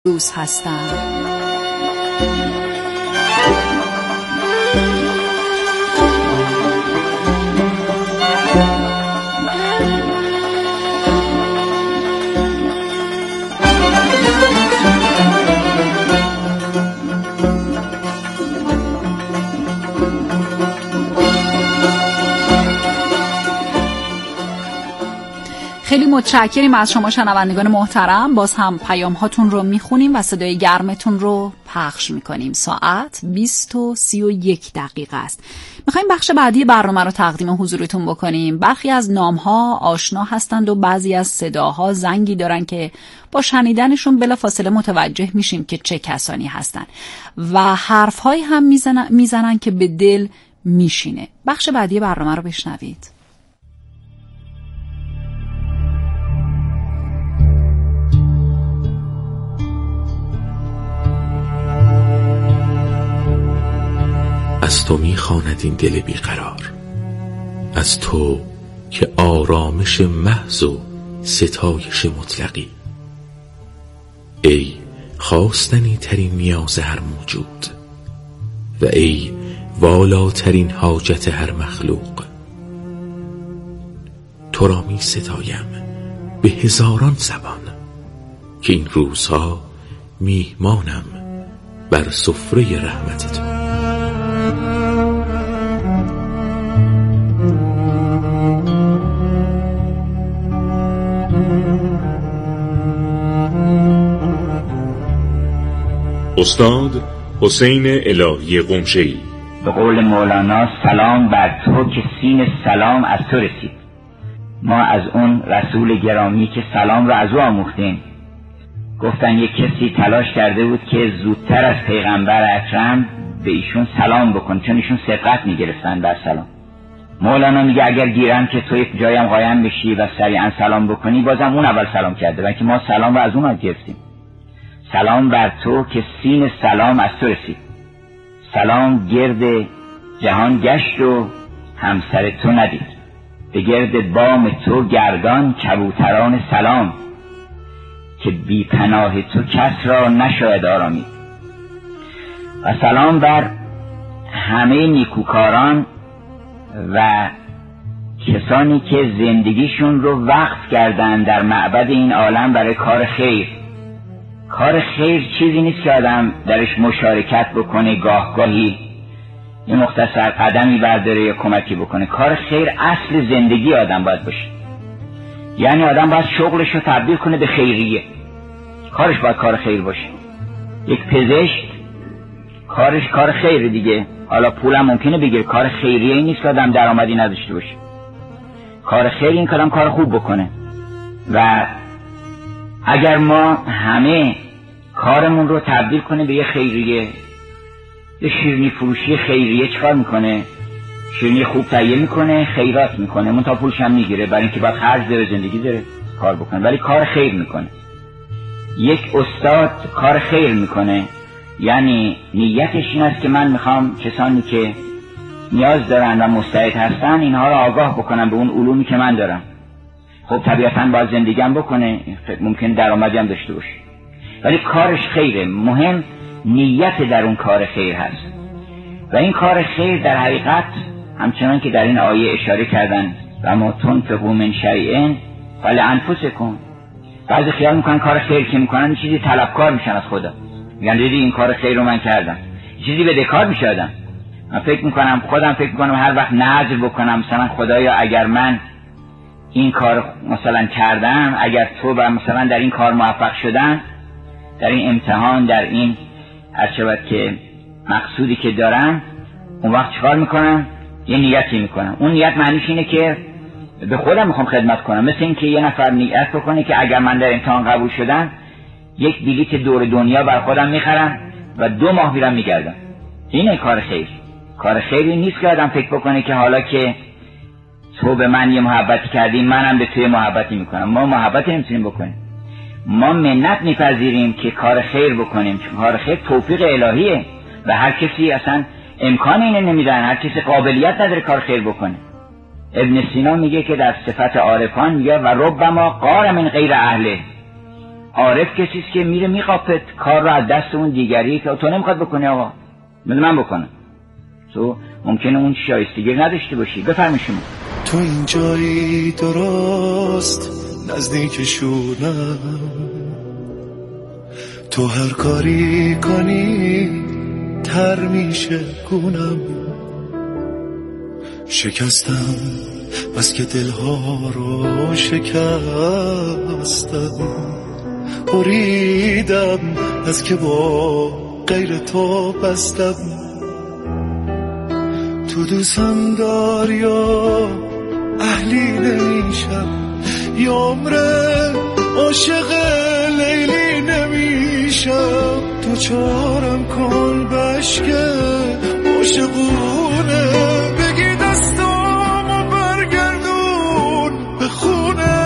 دوست هستم. خیلی متشکریم از شما شنوندگان محترم. باز هم پیام هاتون رو میخونیم و صدای گرمتون رو پخش میکنیم. ساعت 20:31 است. میخوایم بخش بعدی برنامه رو تقدیم حضورتون بکنیم. برخی از نامها آشنا هستند و بعضی از صداها زنگی دارن که با شنیدنشون بلافاصله متوجه میشیم که چه کسانی هستن و حرفهایی هم میزنن که به دل میشینه. بخش بعدی برنامه رو بشنوید. از تو میخواند این دل بیقرار، از تو که آرامش محض و ستایش مطلقی. ای خواستنی ترین نیاز هر موجود و ای والاترین حاجت هر مخلوق. تو را می ستایم به هزاران زبان که این روزها میهمانم بر سفره رحمت تو. استاد حسین الهی قمشه‌ای. به قول مولانا سلام بر تو که سین سلام از تو رسید. ما از اون رسول گرامی که سلام رو از او آموختیم. گفتن یک کسی تلاش کرده بود که زودتر از پیغمبر اکرم به ایشون سلام بکن، چون ایشون سبقت میگرفتن بر سلام. مولانا میگه اگر گیرم که تو یک جایم قایم بشی و سریعا سلام بکنی، بازم اون اول سلام کرده، بلکه ما سلام رو از اون گرفتیم. سلام بر تو که سین سلام از تو رسید. سلام گرد جهان گشت و همسر تو ندید. به گرد بام تو گردان کبوتران سلام، که بی پناه تو کس را نشاید آرامید. و سلام بر همه نیکوکاران و کسانی که زندگیشون رو وقف کردن در معبد این عالم برای کار خیر. کار خیر چیزی نیست که آدم درش مشارکت بکنه، گاه گاهی یه مختصر قدمی برداره یا کمکی بکنه. کار خیر اصل زندگی آدم باید باشه. یعنی آدم باید شغلش رو تبدیل کنه به خیریه. کارش باید کار خیر باشه. یک پزشک کارش کار خیر دیگه. حالا پولم ممکنه بگیره، کار خیریه این نیست که آدم درآمدی نداشته باشه. کار خیر این که آدم کار خوب بکنه. و اگر ما همه کارمون رو تبدیل کنه به یه خیریه، یه شیرینی فروشی خیریه، چیکار میکنه؟ شیرینی خوب تهیه میکنه، خیرات میکنه، منتها پولش هم میگیره، برای اینکه باید خرج داره، زندگی داره، کار بکنه، ولی کار خیر میکنه. یک استاد کار خیر میکنه، یعنی نیتش این است که من میخوام کسانی که نیاز دارن و مستعد هستن اینها رو آگاه بکنم به اون علومی که من دارم. خب طبیعتاً باید زندگیم بکنه، ممکن درآمدی هم داشته باشه، ولی کارش خیره. مهم نیت در اون کار خیر هست. و این کار خیر در حقیقت همچنان که در این آیه اشاره کردن و ما تنفقوا من شیء فلانفسکم. بعضی خیال میکنن کار خیر که میکنن چیزی طلبکار میشن از خدا، میگن دیدی این کار خیر رو من کردم، چیزی بدهکار میشدم. من فکر میکنم هر وقت نذر بکنم، مثلا خدایا اگر من این کار مثلا کردم، اگر تو مثلا در این کار موفق شدن، در این امتحان، در این هرچه که مقصودی که دارم، اون وقت چیکار میکنم؟ یه نیتی میکنم. اون نیت معنیش اینه که به خودم میخوام خدمت کنم. مثل این که یه نفر نیت بکنه که اگر من در امتحان قبول شدم، یک بلیت دور دنیا بر خودم میخرم و 2 ماه میرم میگردم. اینه کار خیر. کار خیری نیست که آدم فکر بکنه که حالا که تو به من یه محبتی کردی، منم به تو یه محبتی میکنم. ما محبت نمیتونیم بکنیم. ما منت میپذیریم که کار خیر بکنیم، چون کار خیر توفیق الهیه و هر کسی اصلا امکان اینه نمیدن، هر کسی قابلیت نداره کار خیر بکنه. ابن سینا میگه که در صفت عارفان میگه و ربما قار من غیر اهله. عارف کسیست که میره میقاپت کار رو از دست اون دیگری که تو نمیخواد بکنی. آقا من بکنم، تو ممکنه اون شایستگی نداشته باشی. بفرمایید شما. تو این جایی درست نزدیکشونم، تو هر کاری کنی تر میشه گونم. شکستم بس که دلها رو شکستم، بریدم از که با غیر تو بستم. تو دوستم داری یا اهلی نمیشم، یا عمره عاشق لیلی نمیشم. تو چارم کن بشکه عاشقونه، بگی دستامو برگردون به خونه.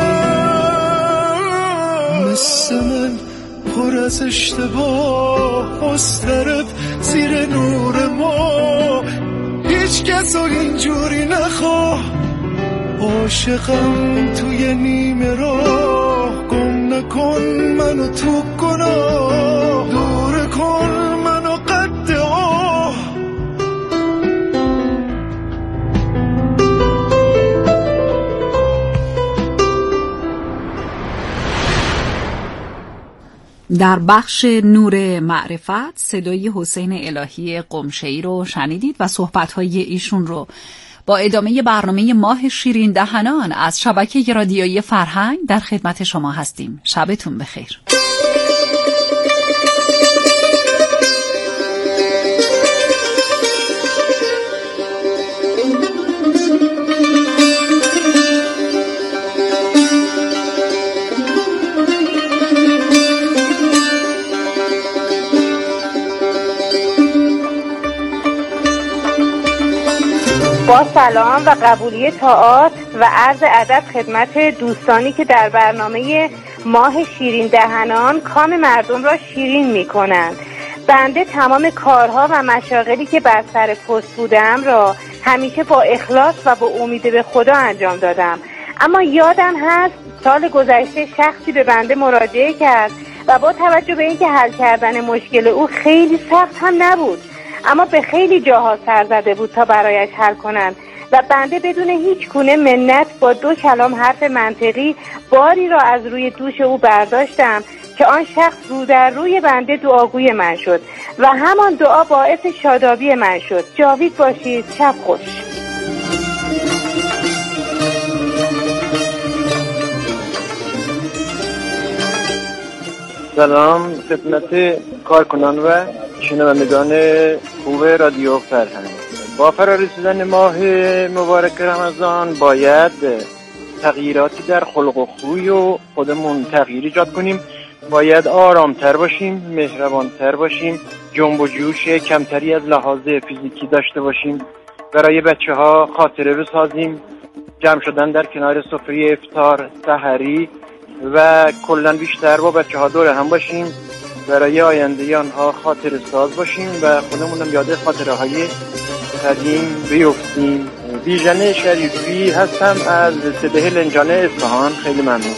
مثل من پر از اشتباه مضطرب زیر نور ما، هیچ کس رو اینجوری نخواه. عاشقم توی نیمه راه، گم نکن منو تو گناه، دور کن منو قد آه. در بخش نور معرفت صدای حسین الهی قمشه‌ای رو شنیدید و صحبت‌های ایشون رو با ادامه برنامه ماه شیرین دهنان از شبکه رادیویی فرهنگ در خدمت شما هستیم. شبتون بخیر. با سلام و قبولی طاعات و عرض ادب خدمت دوستانی که در برنامه ماه شیرین دهنان کام مردم را شیرین می کنند. بنده تمام کارها و مشاغلی که بر سر پست بودم را همیشه با اخلاص و با امید به خدا انجام دادم. اما یادم هست سال گذشته شخصی به بنده مراجعه کرد و با توجه به اینکه حل کردن مشکل او خیلی سخت هم نبود، اما به خیلی جاها سر زده بود تا برایش حل کنند و بنده بدون هیچ گونه منت با 2 کلام حرف منطقی باری را از روی دوش او برداشتم که آن شخص رو در روی بنده دعاگوی من شد و همان دعا باعث شادابی من شد. جاوید باشید. شب خوش. سلام خدمت کارکنان و شنوندگان خوب رادیو فرهنگ. با فرارسیدن ماه مبارک رمضان باید تغییراتی در خلق و خوی و خودمون تغییر ایجاد کنیم. باید آرامتر باشیم، مهربانتر باشیم، جنب و جوش کمتری از لحاظ فیزیکی داشته باشیم. برای بچه‌ها خاطره بسازیم، جمع شدن در کنار سفره افطار، سحری و کلاً بیشتر با بچه‌ها دور هم باشیم. برای آینده آنها خاطره ساز باشیم و خودمونم یاد خاطره های قدیم بیفتیم. بیژن شریفی هستم از سده لنجان اصفهان. خیلی ممنون.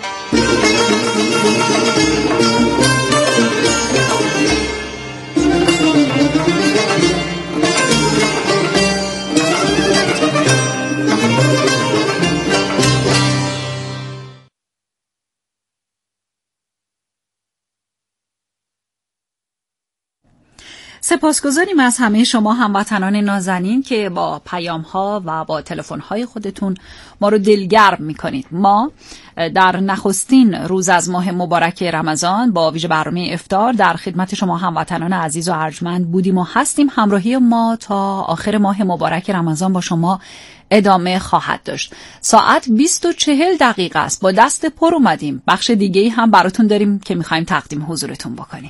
سپاسگزاریم از همه شما هموطنان نازنین که با پیام‌ها و با تلفن‌های خودتون ما رو دلگرم می‌کنید. ما در نخستین روز از ماه مبارک رمضان با ویژه برنامه افطار در خدمت شما هموطنان عزیز و ارجمند بودیم و هستیم. همراهی ما تا آخر ماه مبارک رمضان با شما ادامه خواهد داشت. ساعت 20:40 است. با دست پر اومدیم. بخش دیگه‌ای هم براتون داریم که می‌خوایم تقدیم حضورتون بکنیم.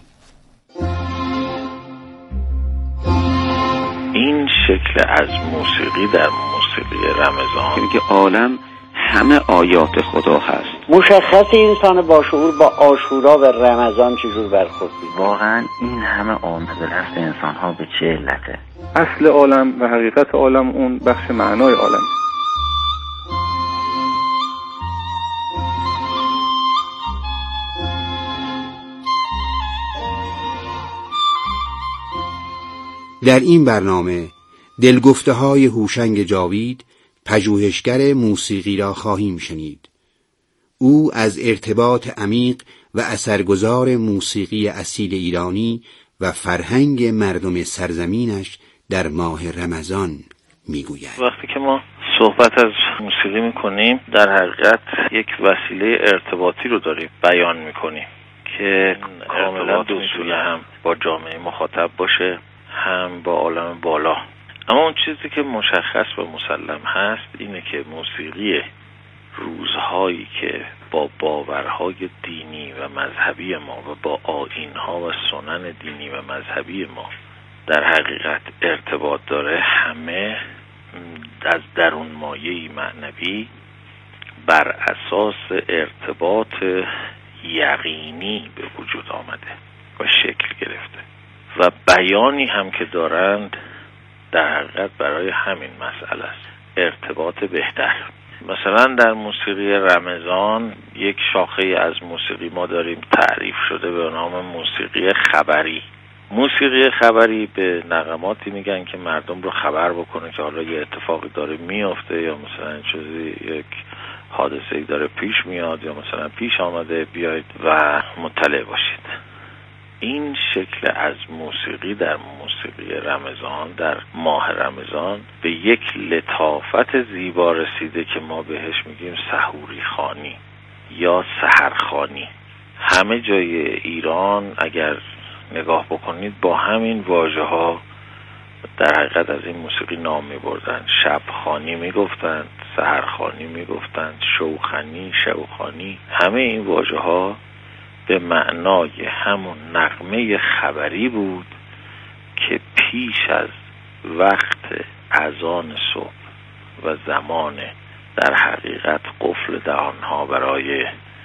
این شکل از موسیقی در موسیقی رمضان که عالم همه آیات خدا هست. مشخص انسان با شعور با عاشورا و رمضان چجور برخورد می‌کنه. واقعا این همه آمد به دست انسان ها به چه علته؟ اصل عالم و حقیقت عالم اون بخش معنای عالم. در این برنامه دلگفته‌های هوشنگ جاوید، پژوهشگر موسیقی را خواهیم شنید. او از ارتباط عمیق و اثرگذار موسیقی اصیل ایرانی و فرهنگ مردم سرزمینش در ماه رمضان میگوید. وقتی که ما صحبت از موسیقی میکنیم در حقیقت یک وسیله ارتباطی رو داریم بیان میکنیم که کاملا دو سویه، هم با جامعه مخاطب باشه هم با عالم بالا. اما اون چیزی که مشخص و مسلم هست اینه که موسیقی روزهایی که با باورهای دینی و مذهبی ما و با آیین‌ها و سنن دینی و مذهبی ما در حقیقت ارتباط داره، همه از درون مایه‌ای معنوی بر اساس ارتباط یقینی به وجود آمده و شکل گرفته و بیانی هم که دارند در حقیقت برای همین مسئله است، ارتباط بهتر. مثلا در موسیقی رمضان یک شاخه از موسیقی ما داریم تعریف شده به نام موسیقی خبری. موسیقی خبری به نغماتی میگن که مردم رو خبر بکنه که حالا یه اتفاقی داره میفته یا مثلا چیزی، یک حادثه‌ای داره پیش میاد یا مثلا پیش آمده، بیاید و مطلع باشید. این شکل از موسیقی در موسیقی رمضان، در ماه رمضان، به یک لطافت زیبا رسیده که ما بهش میگیم سحوری خوانی یا سحرخوانی. همه جای ایران اگر نگاه بکنید با همین واژه ها در حقیقت از این موسیقی نام میبردن. شبخوانی میگفتند، سحرخوانی میگفتند، شوخانی، شوخانی. همه این واژه ها به معنای همون نغمه خبری بود که پیش از وقت اذان صبح و زمان در حقیقت قفل دهانها برای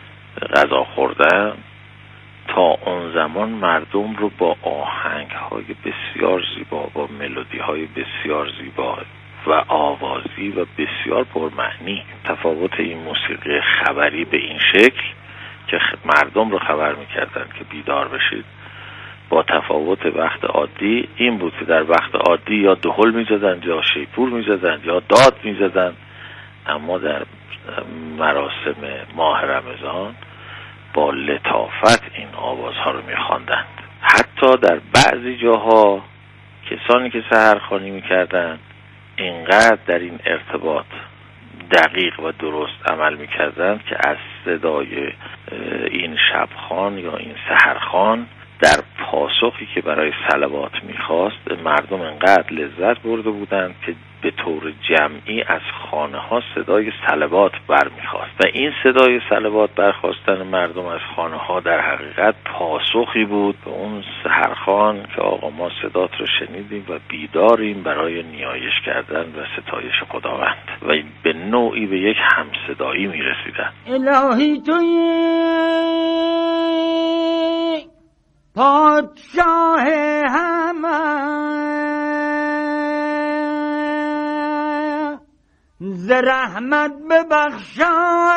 غذا خوردن، تا اون زمان مردم رو با آهنگ‌های بسیار زیبا، با ملودی‌های بسیار زیبا و آوازی و بسیار پرمعنی. تفاوت این موسیقی خبری به این شکل که مردم رو خبر می‌کردن که بیدار بشید، با تفاوت وقت عادی این بود که در وقت عادی یا دهل می‌زدن یا شیپور می‌زدن یا داد می‌زدن، اما در مراسم ماه رمضان با لطافت این آوازها رو می‌خواندند. حتی در بعضی جاها کسانی که سحرخوانی می‌کردند اینقدر در این ارتباط دقیق و درست عمل می‌کردند که از صدای این شبخوان یا این سحرخوان در پاسخی که برای صلوات می‌خواست مردم انقدر لذت برده بودند که به طور جمعی از خانه‌ها صدای صلوات برمیخواست و این صدای صلوات برخواستن مردم از خانه‌ها در حقیقت پاسخی بود به اون سحرخوان که آقا ما صدات رو شنیدیم و بیداریم برای نیایش کردن و ستایش خداوند، و به نوعی به یک همصدایی میرسیدن. الهی توی پادشاه همه ز رحمت ببخشا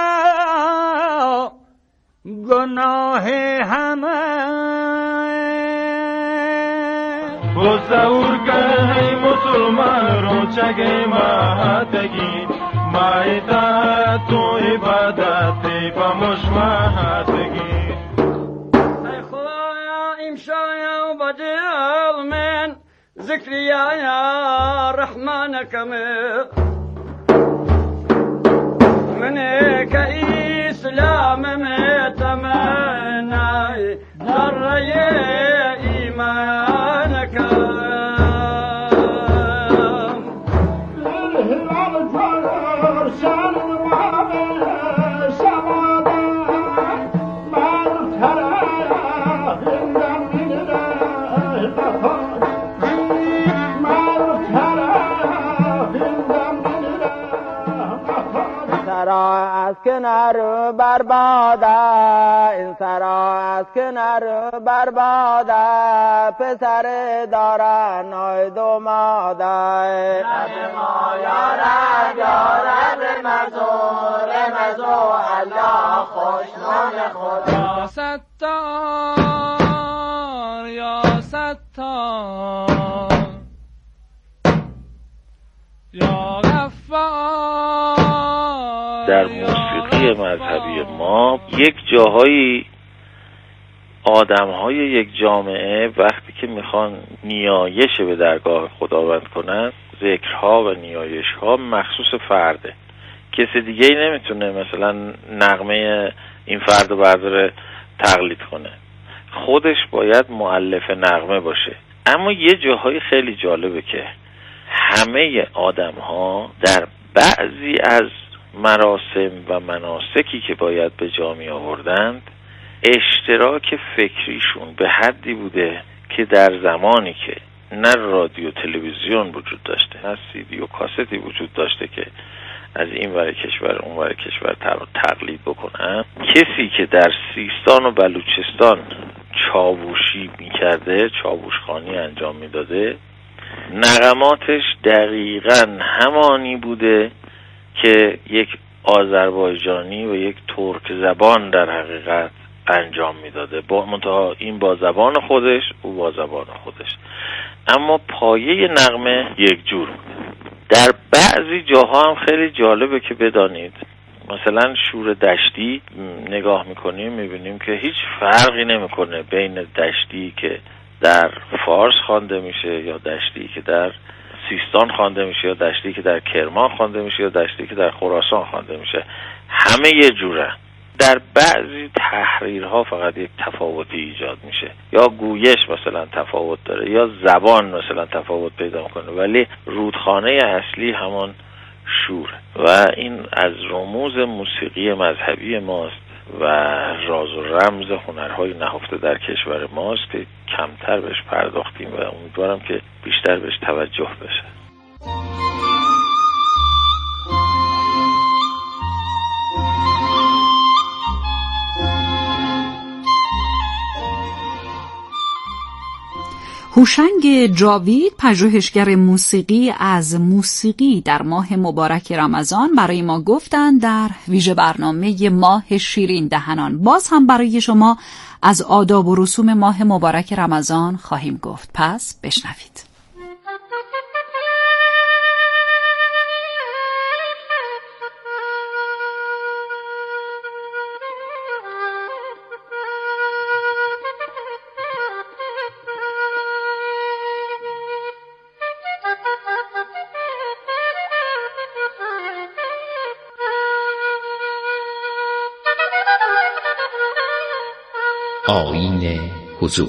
گناه همه بزرگ ای مسلمان رو چگه مهتگی مایتا تو عبادت با مشمهتگی ای خدایا امشایا و بدل من ذکریا یا رحمانک منك إسلام متمنى ذري إيمانك الهلال صار شان وعمل شوادا ما ترى من سرا از کنار برباده، این سرا از کنار برباده، پسر دارن نای دو ماده. رب ما یارب یارب رمزو رمزو الله خوشنام خدا. ستار یا ستار در موسیقی مذهبی ما یک جاهایی آدم‌های یک جامعه وقتی که میخوان نیایش به درگاه خداوند کنن، ذکرها و نیایش‌ها مخصوص فرده. کسی دیگه ای نمیتونه مثلا نغمه این فرد رو برداره تقلید کنه، خودش باید مؤلف نغمه باشه. اما یه جاهای خیلی جالبه که همه آدم‌ها در بعضی از مراسم و مناسکی که باید به جا می آوردند اشتراک فکریشون به حدی بوده که در زمانی که نه رادیو تلویزیون وجود داشته، نه CD و کاستی وجود داشته که از این ور کشور اون ور کشور تقلید بکنن، کسی که در سیستان و بلوچستان چاووشی میکرده، چاووشخوانی انجام میداده، نغماتش دقیقاً همانی بوده که یک آذربایجانی و یک ترک زبان در حقیقت انجام میداده، با منتها این با زبان خودش، او با زبان خودش، اما پایه نغمه یک جور. در بعضی جاها هم خیلی جالبه که بدانید، مثلا شور دشتی نگاه میکنیم میبینیم که هیچ فرقی نمیکنه بین دشتی که در فارس خوانده میشه یا دشتی که در سیستان خوانده میشه یا دشتی که در کرمان خوانده میشه یا دشتی که در خراسان خوانده میشه، همه یه جوره. در بعضی تحریرها فقط یک تفاوتی ایجاد میشه، یا گویش مثلا تفاوت داره یا زبان مثلا تفاوت پیدا میکنه، ولی رودخانه اصلی همان شور. و این از رموز موسیقی مذهبی ماست و راز و رمز هنرهای نهفته در کشور ماست که کمتر بهش پرداختیم و امیدوارم که بیشتر بهش توجه بشه. هوشنگ جاوید، پژوهشگر موسیقی، از موسیقی در ماه مبارک رمضان برای ما گفتند در ویژه برنامه ماه شیرین دهنان. باز هم برای شما از آداب و رسوم ماه مبارک رمضان خواهیم گفت، پس بشنوید. آیین حضور.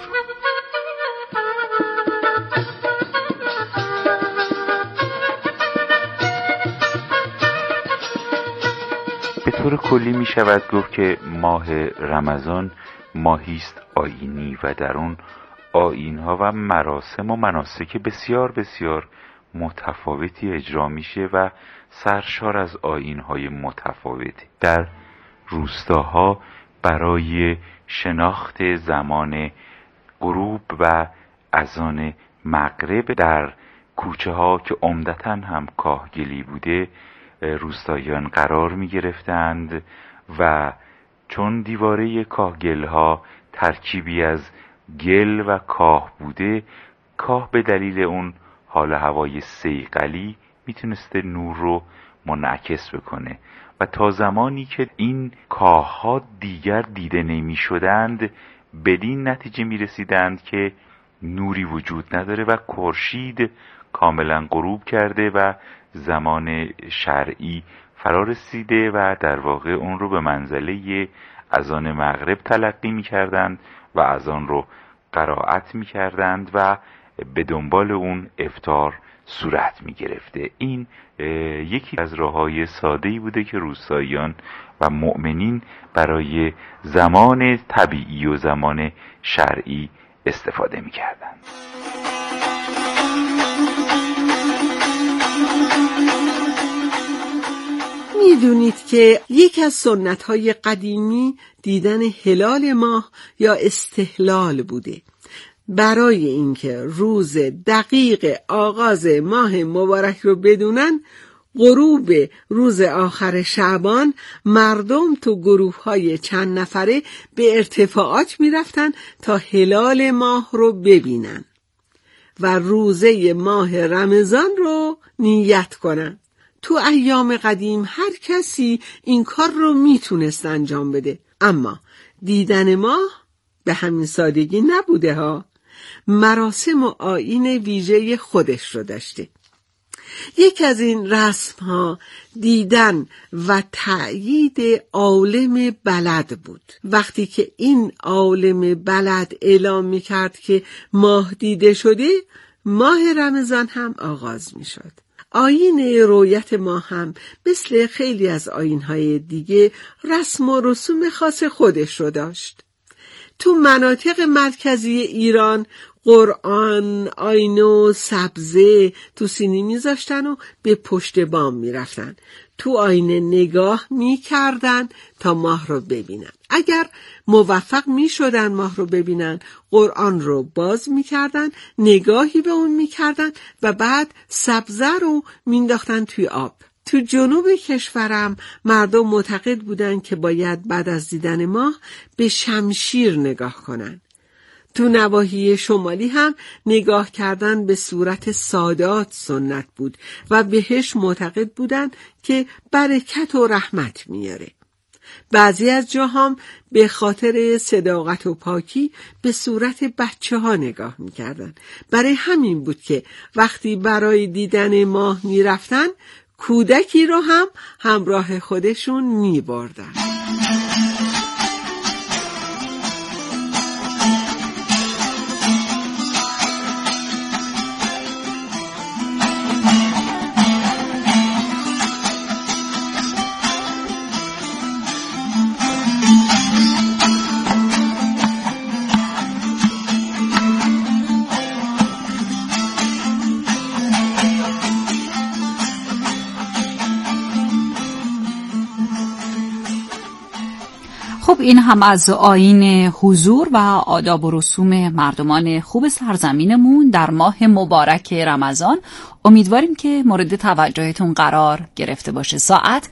به طور کلی می شود گفت که ماه رمضان ماهی است آیینی و در اون آیین‌ها و مراسم و مناسک بسیار بسیار متفاوتی اجرا میشه و سرشار از آیین‌های متفاوتی. در روستاها برای شناخت زمان غروب و اذان مغرب در کوچه ها که عمدتاً هم کاهگلی بوده روستاییان قرار می گرفتند و چون دیواره کاهگل ها ترکیبی از گل و کاه بوده، کاه به دلیل اون حال هوای صیقلی میتونسته نور رو منعکس بکنه و تا زمانی که این کاه ها دیگر دیده نمی شدند بدین نتیجه می رسیدند که نوری وجود نداره و خورشید کاملا غروب کرده و زمان شرعی فرا رسیده و در واقع اون رو به منزله اذان مغرب تلقی می کردند و اذان رو قرائت می کردند و به دنبال اون افطار صورت می گرفته. این یکی از راه‌های ساده‌ای بوده که روستاییان و مؤمنین برای زمان طبیعی و زمان شرعی استفاده می کردند. میدونید که یک از سنت‌های قدیمی دیدن هلال ماه یا استهلال بوده. برای اینکه روز دقیق آغاز ماه مبارک رو بدونن، غروب روز آخر شعبان مردم تو گروه‌های چند نفره به ارتفاعات میرفتن تا هلال ماه رو ببینن و روزه ماه رمضان رو نیت کنن. تو ایام قدیم هر کسی این کار رو میتونست انجام بده، اما دیدن ماه به همین سادگی نبوده ها. مراسم و آیین ویژه خودش رو داشته. یک از این رسم ها دیدن و تأیید عالم بلد بود. وقتی که این عالم بلد اعلام می کرد که ماه دیده شده، ماه رمضان هم آغاز می شد. آیین رویت ماه هم مثل خیلی از آیین‌های دیگه رسم و رسوم خاص خودش رو داشت. تو مناطق مرکزی ایران قرآن، آینه و سبزه تو سینی میذاشتن و به پشت بام میرفتن. تو آینه نگاه میکردن تا ماه رو ببینن. اگر موفق میشدن ماه رو ببینن، قرآن رو باز میکردن، نگاهی به اون میکردن و بعد سبزه رو مینداختن توی آب. تو جنوب کشورم مردم معتقد بودن که باید بعد از دیدن ماه به شمشیر نگاه کنن. تو نواحی شمالی هم نگاه کردن به صورت سادات سنت بود و بهش معتقد بودن که برکت و رحمت میاره. بعضی از جاهام به خاطر صداقت و پاکی به صورت بچه ها نگاه میکردن. برای همین بود که وقتی برای دیدن ماه میرفتن، کودکی رو هم همراه خودشون میبردن. خب این هم از آیین حضور و آداب و رسوم مردمان خوب سرزمینمون در ماه مبارک رمضان. امیدواریم که مورد توجهتون قرار گرفته باشه. ساعت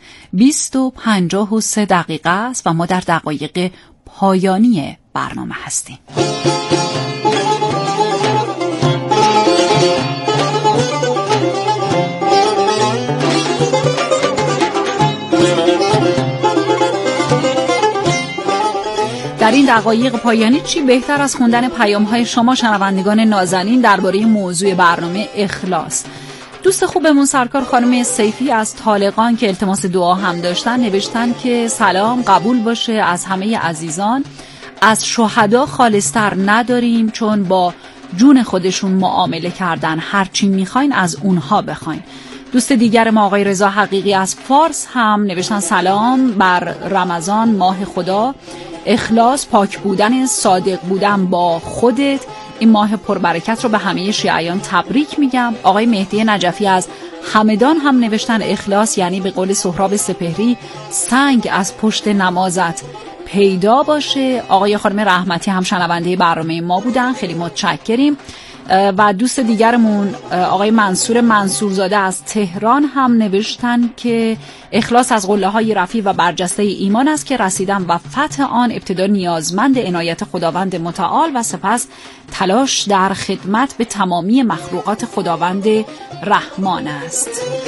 20:53 است و ما در دقایق پایانی برنامه هستیم. در این دقایق پایانی چی بهتر از خوندن پیام‌های شما شنوندگان نازنین درباره موضوع برنامه اخلاص. دوست خوبمون سرکار خانم سیفی از طالقان که التماس دعا هم داشتن نوشتن که سلام، قبول باشه از همه عزیزان. از شهدا خالص‌تر نداریم، چون با جون خودشون معامله کردن. هرچی میخواین از اونها بخواین. دوست دیگر ما آقای رضا حقیقی از فارس هم نوشتن سلام بر رمضان، ماه خدا، اخلاص، پاک بودن، صادق بودن با خودت. این ماه پربرکت رو به همه شیعیان تبریک میگم. آقای مهدی نجفی از همدان هم نوشتن اخلاص یعنی به قول سهراب سپهری سنگ از پشت نمازت پیدا باشه. آقای خانم رحمتی هم شنونده برنامه ما بودن، خیلی متشکریم. و دوست دیگرمون آقای منصور منصورزاده از تهران هم نوشتن که اخلاص از قله‌های رفیع و برجسته ایمان است که رسیدن و فتح آن ابتدا نیازمند عنایت خداوند متعال و سپس تلاش در خدمت به تمامی مخلوقات خداوند رحمان است.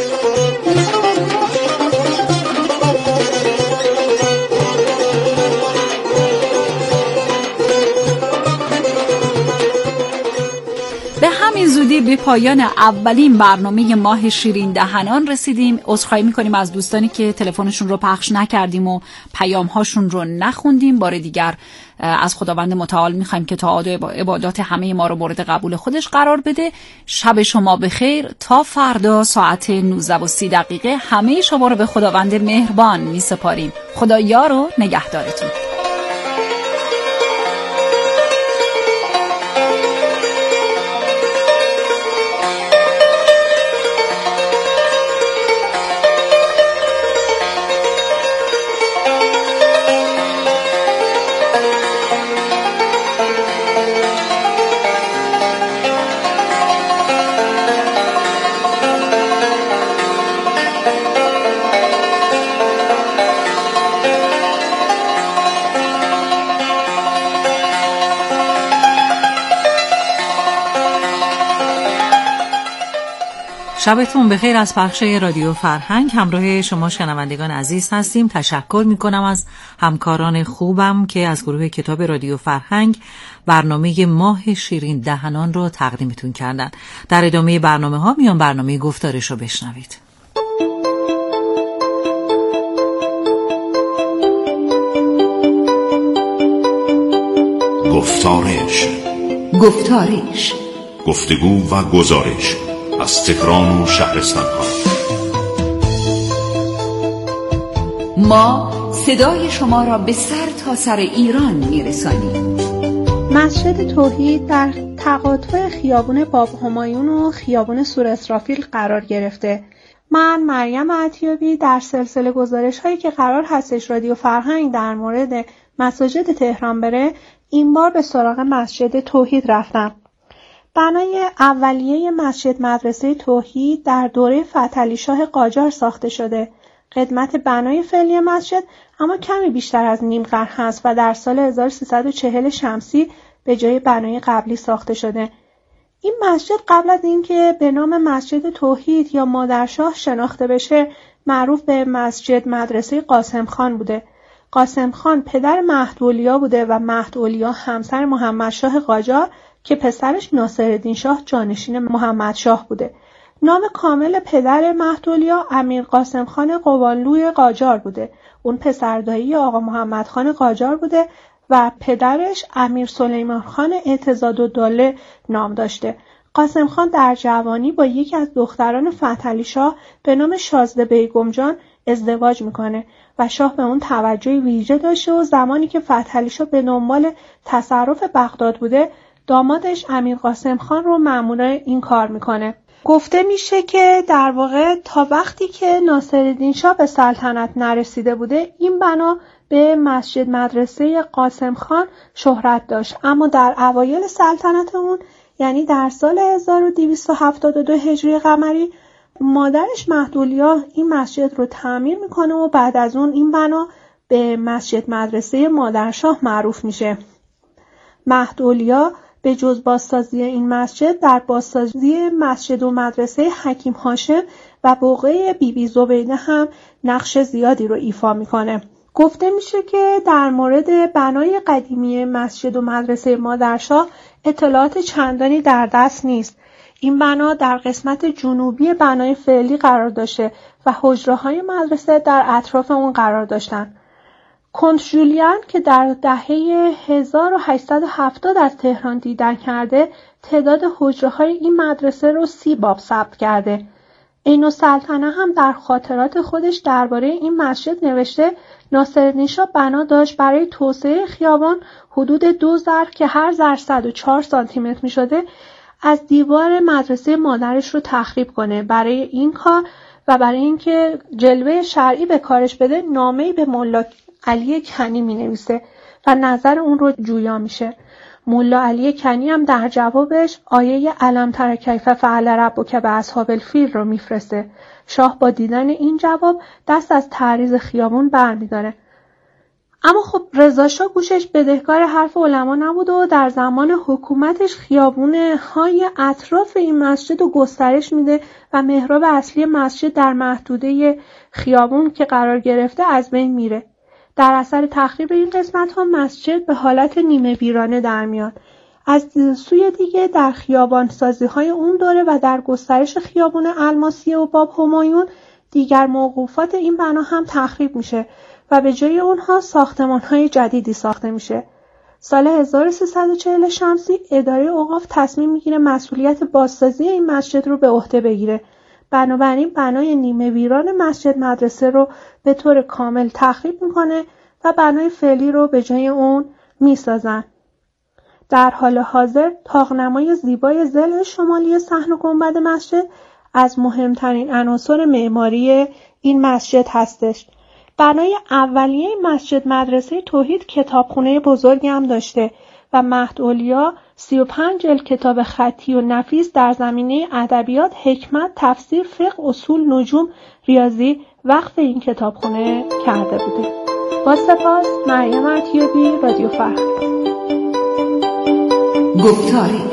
به همین زودی به پایان اولین برنامه ماه شیرین دهنان رسیدیم. عذرخواهی میکنیم از دوستانی که تلفنشون رو پخش نکردیم و پیام‌هاشون رو نخوندیم. بار دیگر از خداوند متعال میخوایم که تا عبادات همه ما رو مورد قبول خودش قرار بده. شب شما بخیر. تا فردا ساعت 19:30 همه شما رو به خداوند مهربان میسپاریم. خدا یار و نگهدارتون. شبتون بخیر از پخش رادیو فرهنگ. همراه شما شنوندگان عزیز هستیم. تشکر میکنم از همکاران خوبم که از گروه کتاب رادیو فرهنگ برنامه ماه شیرین دهنان رو تقدیمتون کردن. در ادامه برنامه ها میان برنامه گفتارش رو بشنوید. گفتارش گفتگو و گزارش از تهران و شهرستان‌ها. ما صدای شما را به سر تا سر ایران میرسانیم. مسجد توحید در تقاطع خیابان باب همایون و خیابان سور اسرافیل قرار گرفته. من مریم عطیابی در سلسله گزارش هایی که قرار هستش رادیو فرهنگ در مورد مساجد تهران بره، این بار به سراغ مسجد توحید رفتم. بنای اولیه مسجد مدرسه توحید در دوره فتحعلی شاه قاجار ساخته شده. قدمت بنای فعلی مسجد اما کمی بیشتر از نیم قرن هست و در سال 1340 شمسی به جای بنای قبلی ساخته شده. این مسجد قبل از اینکه به نام مسجد توحید یا مادرشاه شناخته بشه، معروف به مسجد مدرسه قاسم خان بوده. قاسم خان پدر مهدولیا بوده و مهدولیا همسر محمدشاه قاجار که پسرش ناصرالدین شاه جانشین محمدشاه بوده. نام کامل پدر مهدولیا امیر قاسم خان قوانلوی قاجار بوده. اون پسردایی آقا محمد خان قاجار بوده و پدرش امیر سلیمان خان اعتضادالدوله نام داشته. قاسم خان در جوانی با یکی از دختران فتحعلی شاه به نام شازده بیگم جان ازدواج میکنه و شاه به اون توجه ویژه داشته و زمانی که فتحعلی شاه به دنبال تصرف بغداد بوده، دامادش امیر قاسم خان رو مأمور این کار میکنه. گفته میشه که در واقع تا وقتی که ناصرالدین شاه به سلطنت نرسیده بوده، این بنا به مسجد مدرسه قاسم خان شهرت داشت، اما در اوایل سلطنت اون، یعنی در سال 1272 هجری قمری، مادرش مهدولیا این مسجد رو تعمیر میکنه و بعد از اون این بنا به مسجد مدرسه مادرشاه معروف میشه. مهدولیا به جز بازسازی این مسجد، در بازسازی مسجد و مدرسه حکیم هاشم و بقعه بیبی زبیده هم نقش زیادی رو ایفا میکنه. گفته میشه که در مورد بنای قدیمی مسجد و مدرسه مادرشاه اطلاعات چندانی در دست نیست. این بنا در قسمت جنوبی بنای فعلی قرار داشته و حجره‌های مدرسه در اطراف اون قرار داشتن. کنت ژولیان که در دهه 1870 از تهران دیدن کرده، تعداد حجره‌های این مدرسه رو 30 باب ثبت کرده. عین‌السلطنه هم در خاطرات خودش درباره این مسجد نوشته ناصرالدین شاه بنا داشت برای توسعه خیابان حدود 2 ضرب که هر ضرب 104 سانتی متر می شده از دیوار مدرسه مادرش رو تخریب کنه. برای این کار و برای اینکه جلوه شرعی به کارش بده، نامه‌ای به ملا علی کنی می نویسه و نظر اون رو جویا میشه. ملا علی کنی هم در جوابش آیه الم تر کیف فعل ربک باصحاب الفیل رو میفرسته. شاه با دیدن این جواب دست از تعریض خیابون برمیداره. اما خب رضا شاه گوشش بدهکار حرف علما نبود و در زمان حکومتش خیابونه های اطراف این مسجد رو گسترش میده و محراب اصلی مسجد در محدوده خیابون که قرار گرفته از بین میره. در اثر تخریب این قسمت ها مسجد به حالت نیمه ویرانه در میاد. از سوی دیگه در خیابان سازی های اون دوره و در گسترش خیابان الماسیه و باب همایون دیگر موقوفات این بنا هم تخریب میشه و به جای اونها ساختمان های جدیدی ساخته میشه. سال 1340 شمسی اداره اوقاف تصمیم میگیره مسئولیت بازسازی این مسجد رو به عهده بگیره. بنابراین بنای نیمه ویران مسجد مدرسه رو به طور کامل تخریب میکنه و بنای فعلی رو به جای اون میسازن. در حال حاضر طاق‌نمای زیبای ضلع شمالی صحن و گنبد مسجد از مهمترین عناصر معماری این مسجد هستش. بنای اولیه مسجد مدرسه توحید کتابخونه بزرگی هم داشته و مهدولیا 35 جلد کتاب خطی و نفیس در زمینه ادبیات، حکمت، تفسیر، فقه، اصول، نجوم، ریاضی وقف این کتابخونه کرده بوده. با سپاس، مریم عطیابی، رادیو فرهنگ. گفتاری